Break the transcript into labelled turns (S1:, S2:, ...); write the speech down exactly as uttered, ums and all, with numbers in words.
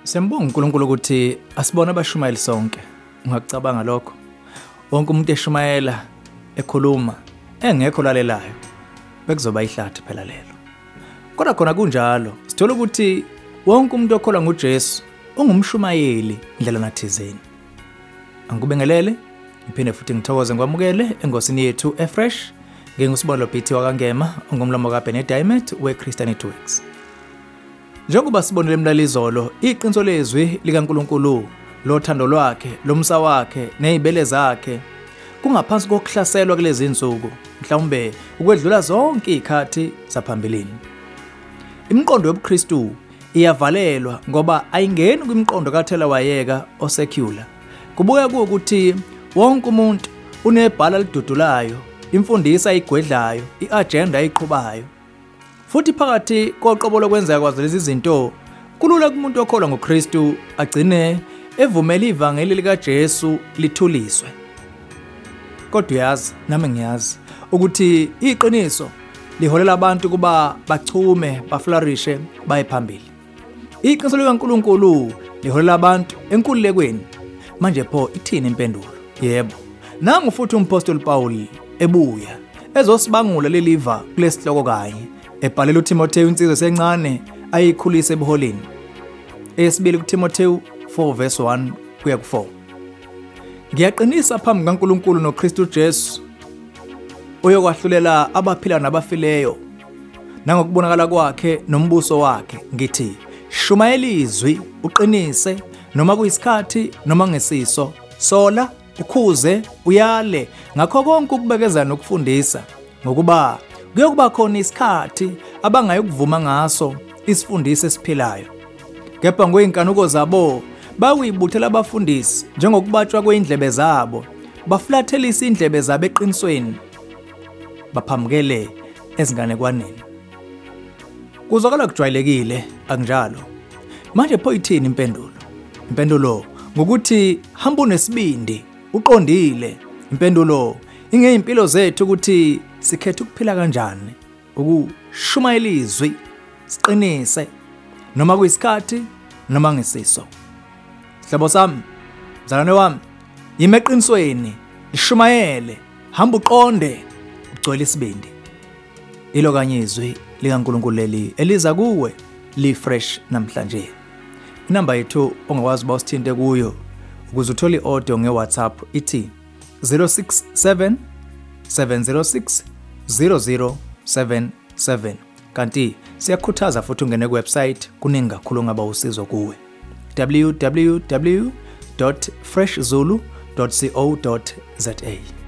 S1: Sembonga uNkulunkulu ukuthi asibona abashumayeli sonke. Ungakucabanga lokho. Wonke umuntu eshumayela ekhuluma engekho lalelayo bekuzoba ihlathi phela lelo. Kodwa khona kunjalo, sithola ukuthi wonke umuntu okholwa nguJesu ungumshumayeli indlela nathizeni. Angikubengelele, ngiphinde futhi ngithokoze ngikwamukele engosini yethu eFresh ngengusibonelo B T wakangema ongumlomo kaBenedict weChristianity Works. Njengoba sibonile emlalizolo, iqiniso lezwi likaNkulunkulu, lothando lwakhe, lomsa wakhe, nezibele zakhe kungaphansi kokuhlaselwa kulezi insuku, mhlawumbe ukwedlula zonke izikhathi zaphambilini. Imiqondo yobuKristu iyavalelwa ngoba ayingeni kwimiqondo kaThela wayeka osecular. Kubuya ukuthi wonke umuntu unebhala lidudulayo, imfundisa igwedlayo, iagenda eyiqhubayo. Futhi phakathi koqobo lokwenzeka kwazo lezi zinto, kulula kumuntu okholwa ngoKristu agcine evumela ivangeli likaJesu lithuliswe. Kodwa uyazi, nami ngiyazi ukuthi iqiniso liholela abantu kuba bachume, baflourishe, baye phambili. Iqiniso likaNkulunkulu liholela abantu enkululekweni. Manje pho ithini impendulo? Yebo. Nangu futhi umpostoli Paul ebuya ezosibangula leliva kulesihloko kanye. Ebhalela uTimotheo insizwe esencane ayikhulise ebuholini. Esibili kuTimotheo four verse one kuya ku four. Ngiyaqinisa phambi kaNkulunkulu noKristu Jesu oyokwahlulela abaphila nabafileyo nangokubonakala kwakhe nombuso wakhe, ngithi shumayela izwi, uqinise noma kuyisikhathi noma ngesiso, sola, ukhuze, uyale ngakho konke ukubekeza nokufundisa, ngokuba kuyokuba khona isikhathi abangayikuvuma ngaso isifundisi esiphilayo. Kepha ngoyinkanuko zabo bakuyibuthela abafundisi njengokubatshwa kweindlebe zabo, baflathelisa indlebe zabo eqinisweni, baphamukele ezinganekwaneni. Kuzwakala kujwayelekile, akunjalo. Manje pho ithini impendulo? Impendulo ngokuthi hamba unesibindi, uqondile. Impendulo ingeimpilo zethu ukuthi sikhethe ukuphila kanjani, ukushumayela izwi, siqinise noma kuyisikhathi noma ngesiso. Sihlobo sami, mzalwane wami, yime eqinisweni, lishumayele, hamba uqonde, ugcwele isibindi. Ilo kanye izwi likaNkulunkulu leli eliza kuwe li-fresh namhlanje. Inamba yethu ongakwazi ba usithinte kuyo ukuze uthole i-audio nge-WhatsApp ithi zero six seven seven zero six zero zero seven seven. Kanti siyakhuthaza futhi ungene ku-website kuningi kakhulu ngaba usizo kuwe. w w w dot fresh zulu dot co dot za